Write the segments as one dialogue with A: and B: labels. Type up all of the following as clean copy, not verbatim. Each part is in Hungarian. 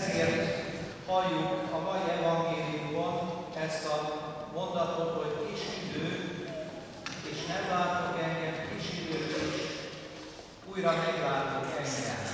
A: Ezért halljuk a mai evangéliumban ezt a mondatot, hogy kis idő, és nem látok engem, kis idő, és újra meglátok engem.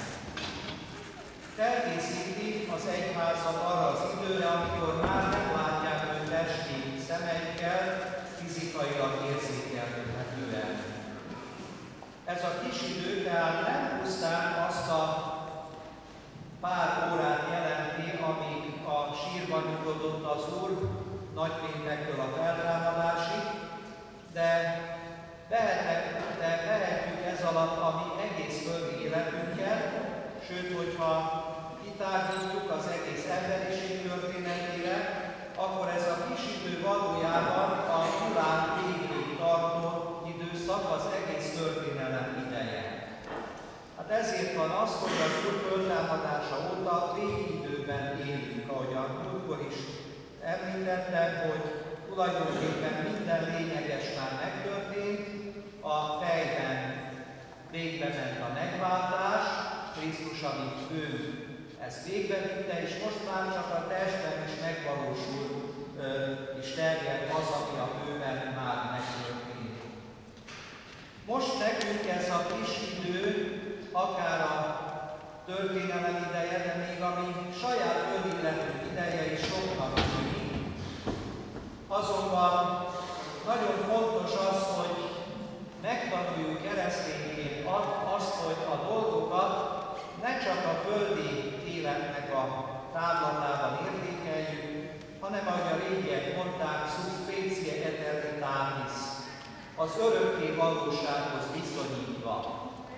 A: Felkészíti az egyházat arra az időre, amikor már nem látják őt testi szemeikkel, fizikailag érzékelhetően. Ez a kis idő tehát nem pusztán azt a pár órát jelenti, amíg a sírban nyugodott az Úr, nagypéntektől a feltámadásig, de vehetjük ez alatt a mi egész földi életünket, sőt, hogyha kitárgyítjuk az egész emberiség történetére, akkor ez a kis idő valójában a világ végéig tartó időszak, az egész történelem ideje. Hát ezért van az, hogy az Úr föltámadása óta végidőben élünk, ahogyan múltkor is említettem, hogy tulajdonképpen minden lényeges már megtörtént, a fejben végbe ment a megváltás, Krisztus, amit ő ezt végbevitte, és most már csak a testben is megvalósul és terjed az, ami a bőven már megtörtént. Most nekünk ez a kis idő, akár a történelem ideje, de még a mi saját önéletünk ideje is soknak tűnik. Azonban nagyon fontos az, hogy megtanuljuk keresztényként azt, hogy a dolgokat ne csak a földi életnek a távlatában értékeljük, hanem ahogy a régiek mondták, sus specie eternitatis, az örökké valósághoz viszonyítva.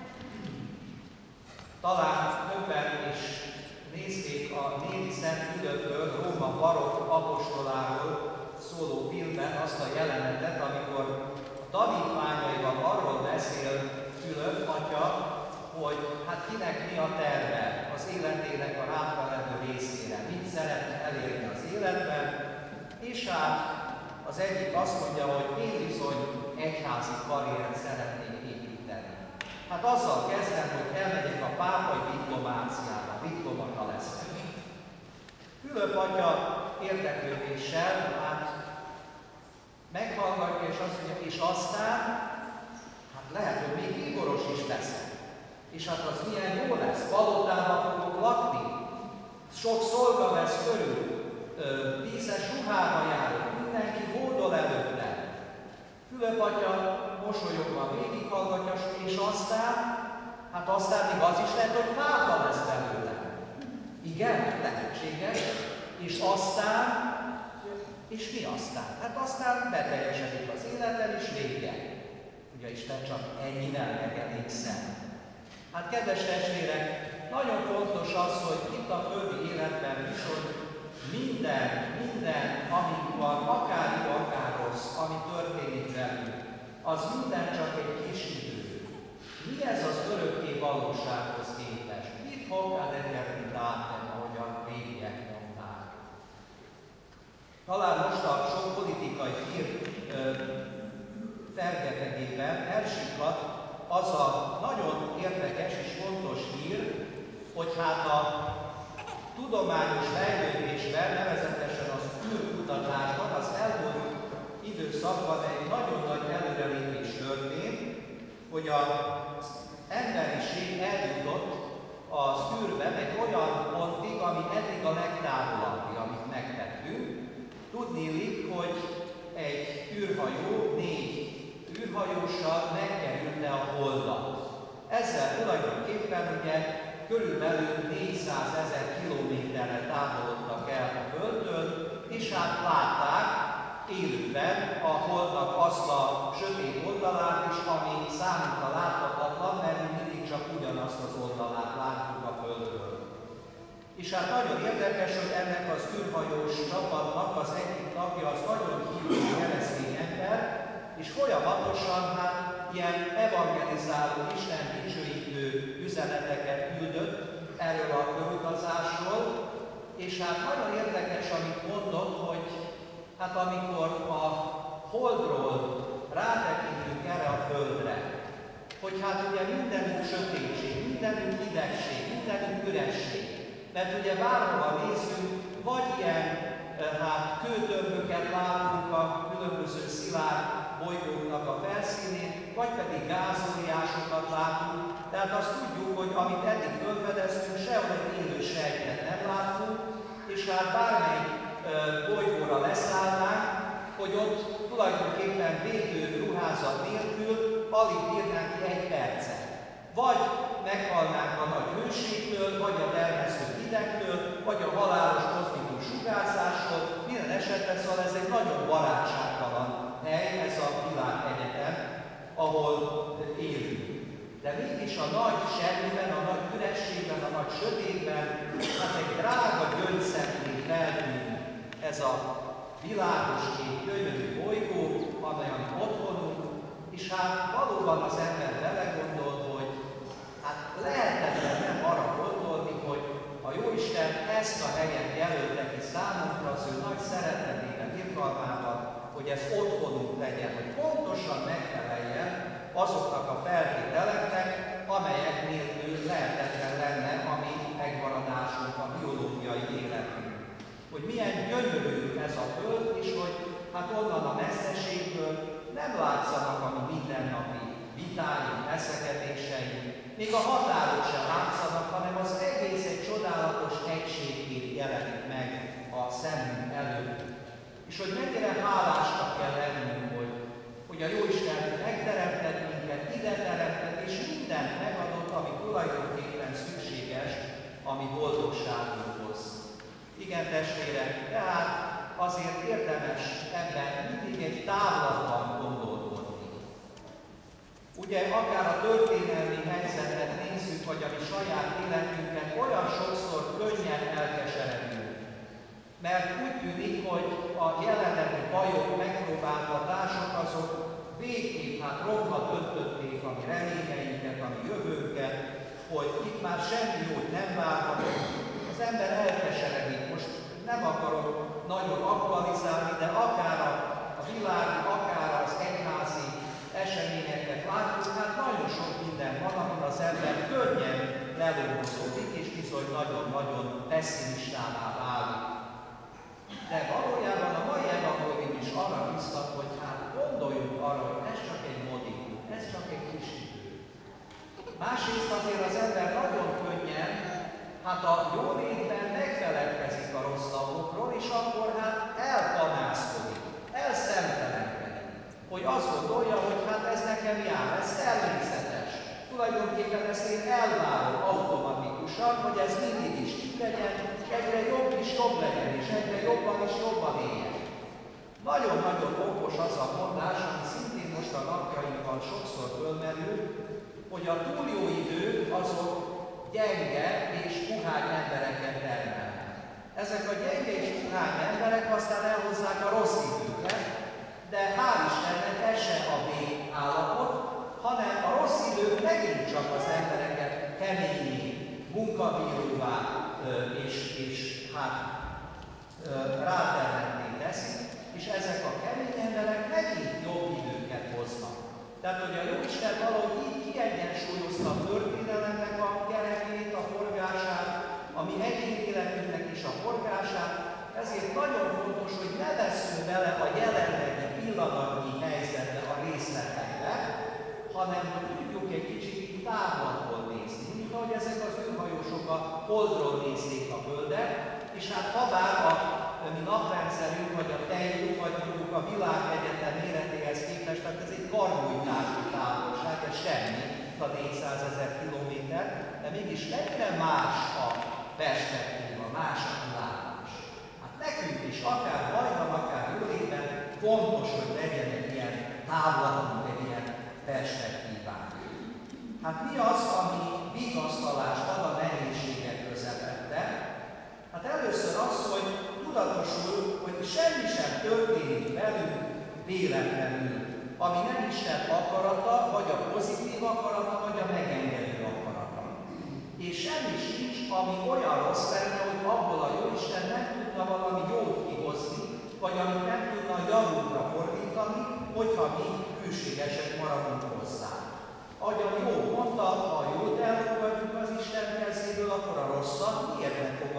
A: Talán többen is nézték a Néli Szent Fülöpről, Róma barokk apostoláról szóló filmben azt a jelenetet, amikor a tanítványaival arról beszél Fülöp atya, hogy hát kinek mi a terve az életének a hátralevő részére, mit szeretne elérni az életben, és hát az egyik azt mondja, hogy én bizony egyházi karriert szeretnék építeni. Hát azzal kezdem, hogy elmegyek a pápai diplomáciába, diplomata leszek. Fülöp atya érdeklődéssel, hát meghallgatja, és azt mondja, és aztán, hát lehet, hogy még igoros is leszek. És hát az milyen jó lesz, palotában fogok lakni, sok szolga vesz körül, díszes ruhába járok, mindenki hódol előtte. Fülöp atya mosolyogva végighallgatja, és aztán, hát aztán még az is lehet, hogy pápa lesz belőle. Igen, lehetséges. És aztán, és mi aztán? Hát aztán beteljesedik az életen, és vége. Ugye Isten csak ennyivel megelégszem. Hát kedves testvérek, nagyon fontos az, hogy itt a földi életben viszont minden, ami van, akár jó, akár rossz, ami történik velünk, az minden csak egy kis idő. Mi ez az örökké valósághoz képest? Mit fog ad eternitatem, ahogy a régiek mondták? Talán most a sok politikai hír fergetegében elsikat az a nagyon érdekes és fontos hír, hogy hát a tudományos fejlődésben, nevezetesen az űrkutatásban az elmúlt időszakban egy nagyon nagy előrelépés történt, hogy az emberiség eljutott az űrben egy olyan pontig, ami eddig a legtávolabbi, amit megtettünk. Tudniillik, hogy egy űrhajó 4 űrhajóssal megkerülte a Holdat. Ezzel tulajdonképpen ugye körülbelül 400 000 kilométerre távolodtak el a Földtől, és hát látták élőben a Holdnak azt a sötét oldalát is, ami számunkra láthatatlan, mert mi mindig csak ugyanazt az oldalát látjuk a Földről. És hát nagyon érdekes, hogy ennek az űrhajós csapatnak az egyik tagja az nagyon hívő keresztény ember, és folyamatosan ilyen evangelizáló, Isten dicsőítő üzeneteket küldött erről a körutazásról, és hát nagyon érdekes, amit mondott, hogy hát amikor a Holdról rátekintünk erre a Földre, hogy hát ugye mindenütt sötétség, mindenütt idegesség, mindenütt üresség, Mert ugye bárhova nézünk, vagy ilyen kőtömböket látunk a különböző szilárd bolygóknak a felszínén, vagy pedig gázóriásokat látunk. Tehát azt tudjuk, hogy amit eddig felfedeztünk, sehol egy élő sejtet nem látunk, és hát bármely bolygóra leszállnánk, hogy ott tulajdonképpen védő ruházat nélkül alig bírnánk ki egy percet. Vagy meghalnánk a nagy hőségtől, vagy a dermesztő hidegtől, vagy a halálos kozmikus sugárzástól. Minden esetben szóval ez egy nagyon barátságtalan hely, ez a világegyetem, ahol élünk. De mégis a nagy semmiben, a nagy ürességben, a nagy sötétben, hát egy drága gyöngyszemként feltűnik ez a világos kék, gyönyörű bolygó, amely a mi otthonunk, és hát valóban az ember belegondol, hogy hát lehetetlen nem arra gondolni, hogy a Jóisten ezt a helyet jelölte ki számunkra az ő nagy szeretetében, irgalmával, hogy ez otthonunk legyen, hogy pontosan megfeleljen azoknak a feltételeknek, amelyek nélkül lehetetlen lenne a mi megmaradásunk, a biológiai életünk. Hogy milyen gyönyörű ez a föld, és hogy hát onnan a messzeségből nem látszanak a mi mindennapi vitáink, veszekedéseink, még a határok sem látszanak, hanem az egész egy csodálatos egységként jelenik meg a szemünk előtt. És hogy mennyire hálásnak kell lennünk, hogy a Jóisten megteremtett minket, ide teremtett, és mindent megadott, ami tulajdonképpen szükséges a mi boldogságunkhoz. Igen, testvérek, tehát azért érdemes ebben mindig egy távlatban gondolkodni. Ugye akár a történelmi helyzetet nézzük, vagy a mi saját életünket, olyan sokszor könnyen elkeseredünk. Mert úgy tűnik, hogy a jelenlegi bajok, megpróbáltatások azok végképp romba döntötték a mi reményeinket, a mi jövőnket, hogy itt már semmi jót nem várhatunk. Az ember elkeseredik. Most nem akarok nagyon aktualizálni, de akár a világi, akár az egyházi eseményeket látjuk, hát nagyon sok minden van, amin az ember könnyen lelózódik, és bizony nagyon-nagyon pessimistává válik. De valójában a mai evangélium is arra biztat, hogy hát gondoljunk arra, hogy ez csak egy modikum, ez csak egy kis idő. Másrészt azért az ember nagyon könnyen hát a jólétben megfelelkezik a rossz napokról, és akkor hát elpanászkodik, elszemtelenkedik, hogy azt gondolja, hogy hát ez nekem jár, ez természetes. Tulajdonképpen ezt én elvárom automatikusan, hogy ez mindig is így legyen, egyre jobb is jobb legyen, és egyre jobban is jobban éljen. Nagyon-nagyon okos az a mondás, ami szintén most a napjainkban sokszor fölmerül, hogy a túl jó idők azok gyenge és puhány embereket termelnek. Ezek a gyenge és puhány emberek aztán elhozzák a rossz időket, de hál' Istennek ez sem a végállapot, hanem a rossz idők megint csak az embereket keményé, munkabíróvá és rátermetté teszik, és ezek a kemény emberek megint jobb időket hoznak. Tehát, hogy a Jóisten valahogy így kiegyensúlyozta a történelemnek a kerekét, a forgását, a mi egyéni életünknek is a forgását, ezért nagyon fontos, hogy ne veszünk bele a jelenlegi pillanatnyi helyzetbe, a részletekbe, hanem hogy tudjuk egy kicsit így távlatból nézni, mint ahogy ezek az űrhajósok a Holdról nézték a Földet, és hát habár a mi naprendszerünk, vagy a tejünk, vagy mondjuk a világegyetem méretéhez képest, tehát ez egy karnyújtású távolság, ez semmi, a 400 000 kilométer, de mégis mennyire más a perspektíva, más a kilátás. Hát nekünk is, akár bajban, akár jólétben fontos, hogy legyen egy ilyen távlatunk, egy ilyen perspektívánk. Hát mi az, ami vigasztalást ad a nehézségek közepette? Hát először az, hogy tudatosul, hogy semmi sem történik velünk véletlenül, ami nem Isten akarata, vagy a pozitív akarata, vagy a megengedő akarata. És semmi sincs, ami olyan rossz lenne, hogy abból a Jóisten nem tudna valami jót kihozni, vagy amit nem tudna javunkra fordítani, hogyha mi hűségesek maradunk hozzá. Ahogy a jó mondta, ha jót elfogadjuk az Isten kezéből, akkor a rosszat miért nem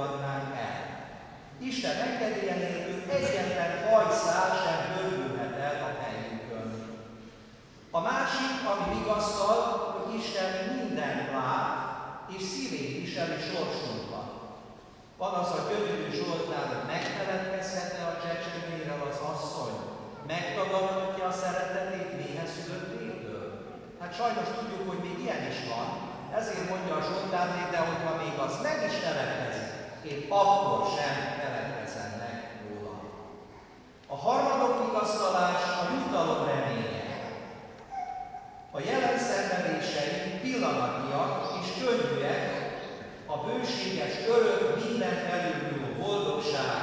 A: Hát sajnos tudjuk, hogy még ilyen is van, ezért mondja a Zsoltár még, de hogyha még az meg is feledkezik, én akkor sem feledkezem meg róla. A harmadik vigasztalás a jutalom reménye. A jelen szenvedéseink pillanatnyiak és könnyűek, a bőséges, örök, minden felülmúló boldogság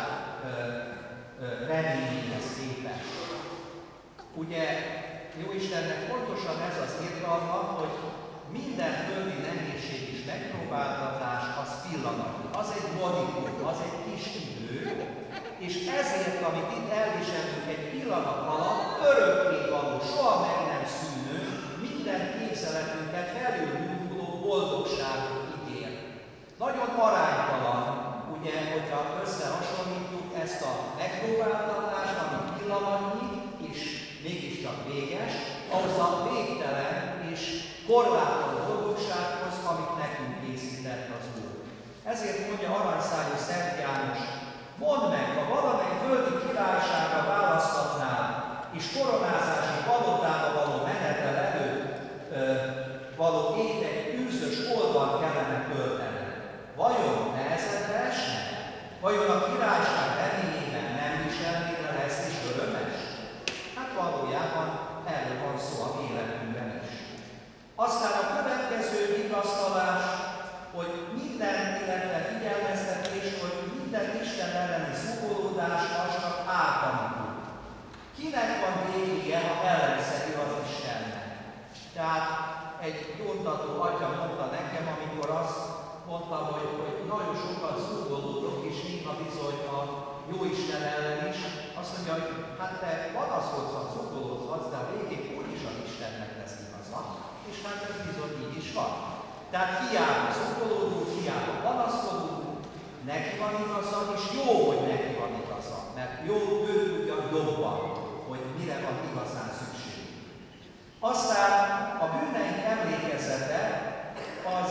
A: reményéhez képest. Ugye Jóistennek pontosan ez az irgalma, hogy minden földi nehézség és megpróbáltatás az pillanatnyi, az egy monitor, az egy kis idő, és ezért, amit itt elviselünk egy pillanat alatt, örökké való, soha meg nem szűnő, minden képzeletünket felülmúló boldogságot ítél. Nagyon aránytalan, ugye, hogyha összehasonlítjuk ezt a megpróbáltatást, ami pillanatnyi, és mégiscsak véges, ahhoz a végtelen és korlátlan boldogsághoz, amit nekünk készített az Úr. Ezért mondja aranyszájú Szent János, mondd meg, ha valamely földi királyságra választatnál, és koronázási palotába való menetel előtt való étek űzös olban kellene tölteni. Vajon nehezedre esne? Vajon a királyság reményében nem viselnél lesz és örömes? Hát valójában erről van szó a életünkben is. Aztán a következő vigasztalás, hogy minden, illetve figyelmeztetés, hogy minden Isten elleni szurkolódás az csak ártani tud. Kinek van végége, ha ellenszegő az Istennek? Tehát egy gyóntató atya mondta nekem, amikor azt mondta, hogy nagyon sokat szurkolódok, és néha bizony a Jóisten ellen is, azt mondja, hogy hát te panaszkodsz, szurkolódsz, de a végén úgyis az Istennek lesz igaza. És hát ez bizony így is van. Tehát hiába szurkolódunk, hiába panaszkodunk, neki van igaza, és jó, hogy neki van igaza, mert jó, ő tudja jobban, hogy mire van igazán szükség. Aztán a bűneink emlékezete az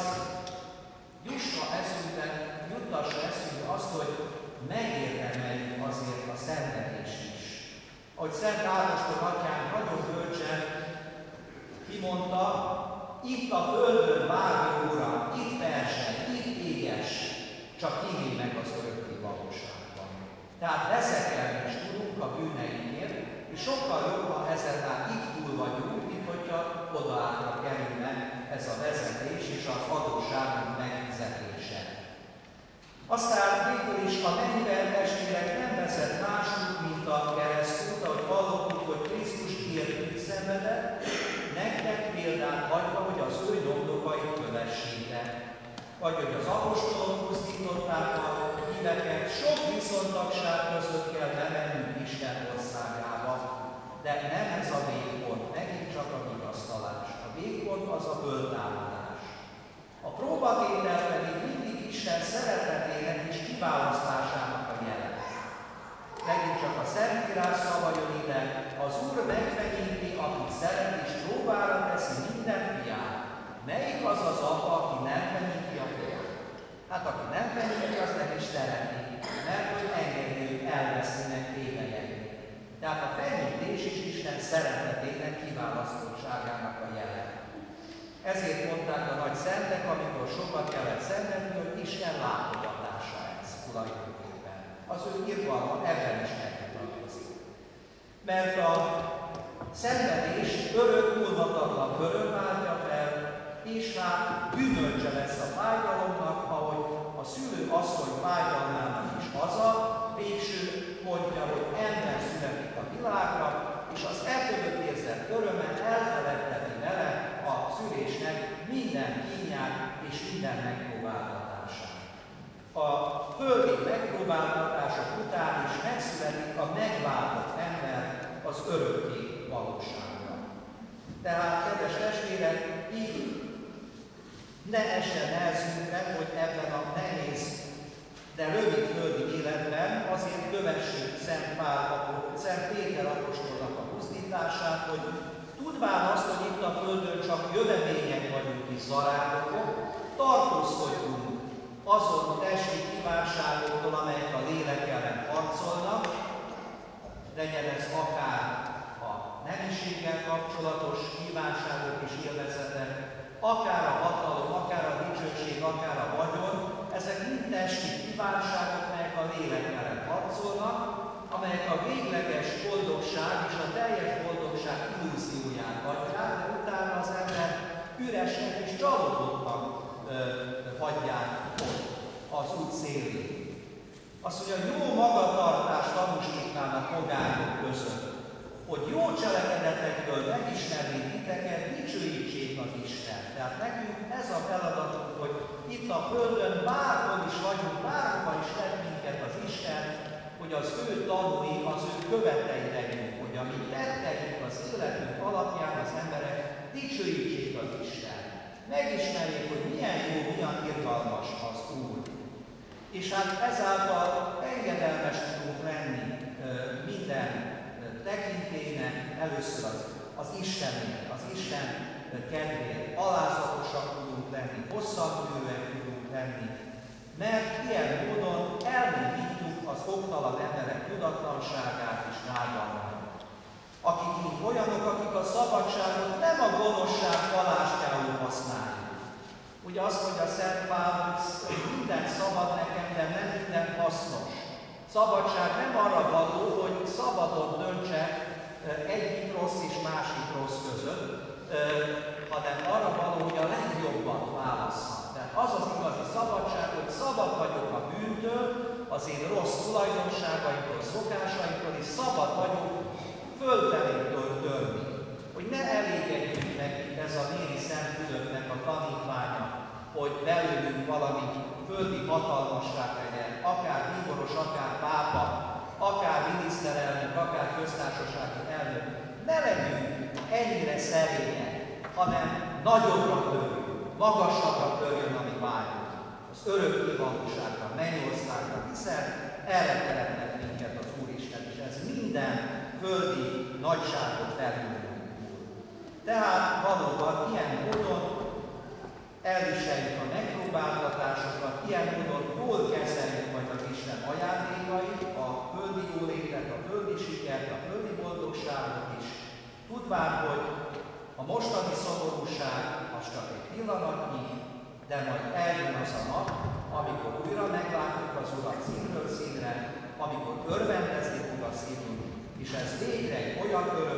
A: juttassa eszünkbe azt, hogy megérdemeljük azért a szenvedést is. Ahogy Szent Ágoston atyánk nagyon bölcsen kimondta, itt a földön vágó Uram, itt verseny, itt éges, csak kivéd meg az örökké valóságban. Tehát veszekelni is tudunk a bűneinkért, és sokkal jobb, ha ezennel itt túl vagyunk, mint hogyha odaállra kerülne ez a vezetés és az adósságunk megfizetése. Aztán végül is a mennyben testvérek nem vezet másút, mint a keresztút, ahogy hallottuk, hogy Krisztus értünk szenvedett, nektek példát hagyva, hogy az ő nyomdokait kövessétek. Vagy hogy az apostolok pusztították a híveket, sok viszontagság között kell bemennünk Isten országába. De nem ez a végpont, megint csak a vigasztalás. A végpont az a föltámadás. A próbatétel pedig mindig Isten szeretetének és kiválasztásának a jele. Megint csak a Szentírás szava jön ide, az Úr megfenyíti, akit szeret és próbára teszi minden fiát. Melyik az az apa, aki nem fenyíti a fiát? Hát aki nem fenyíti, az nem is szereti, mert hogy engedni, hogy elvesznének tévejegni. Tehát a fenyítés is Isten szeretetének, kiválasztottságának a jele. Ezért mondták a nagy szentek, amikor sokat kellett szenvedni, hogy Isten látogatása ez tulajdonképpen. Az ő irgalma ebben is megmutatkozik. Mert a szenvedés örök múlhatatlan öröm váltja fel, és hát gyümölcse lesz a fájdalomnak, ahogy a szülő asszony fájdalmának is haza, végső mondja, hogy ember születik a világra, és az fölött érzett örömmel elfeledteti vele a szülésnek minden kínját és minden megpróbáltatását. A földi megpróbáltatások után is megszületik a megváltott ember az örökké valóságra. Tehát, kedves testvérek, így ne essen nehezünkre, hogy ebben a nehéz, de rövid földi életben azért kövessük Szent Péter apostolnak a buzdítását, hogy tudván azt, hogy itt a földön csak jövevények vagyunk és zarándokok, tartózkodjunk azon testi kívánságoktól, amelyek a lélek ellen harcolnak, legyen ez akár a nemi mennységgel kapcsolatos kívánságok és élvezetek, akár a hatalom, akár a dicsőség, akár a vagyon, ezek mind testi kívánságok, melyek a lélek ellen harcolnak, amelyek a végleges boldogság és a teljes boldogság illúzióját adják, de utána az ember üresnek és csalódottan hagyják ott az út szélén. Azt mondja, jó magatartást tanúsítanának pogányok között, hogy jó cselekedetekből megismerni titeket, dicsőítsék az Isten. Tehát nekünk ez a feladatunk, hogy itt a Földön bárhol is vagyunk, bárhol is tett minket az Isten, hogy az ő tanúi, az ő követei legyünk, hogy amit tetteink az életünk alapján az emberek dicsőítsék az Isten. Megismerjék, hogy milyen jó, milyen irgalmas az Úr. És hát ezáltal engedelmes tudunk lenni minden tekintélynek, először az Istenért, az Isten kedvéért, alázatosak tudunk lenni, hosszabbülőek tudunk lenni, mert ilyen módon elmélyítjük az oktalan emberek tudatlanságát és vágyalmát. Akik így olyanok, akik a szabadságot nem a gonoszság palástjául használják. Ugye azt mondja Szent Pál, hogy minden szabad nekem, de nem minden hasznos. Szabadság nem arra való, hogy szabadon döntsek egyik rossz és másik rossz között, hanem arra való, hogy a legjobbat válasszam. Tehát az az igazi szabadság, hogy szabad vagyok a bűntől, az én rossz tulajdonságaimtól, szokásaimtól, és szabad vagyok fölfelé törni. Hogy ne elégedjünk neki ez a Méri Szentfülöpnek a tanítványa, hogy belőlünk valami földi hatalmasság legyen, akár bíboros, akár pápa, akár miniszterelnök, akár köztársasági elnök. Ne legyünk ennyire szerények, hanem nagyobbra törjünk, magasabbra törjön a mi vágyunk. Az örökké valóságra, mennyországra, hiszen erre teremtett minket az Úristen, és ez minden földi nagyságot felülünk. Tehát valóban ilyen módon elviseljük a megpróbáltatásokat, ilyen módon jól kezeljük majd az Isten ajándékait, a földi jólétet, a földi sikert, a földi boldogságot is. Tudván, hogy a mostani szomorúság az csak egy pillanatnyi, de majd eljön az a nap, amikor újra meglátjuk az Urat színről színre, amikor örvendezni fog a szívünk, és ez végre egy olyan öröm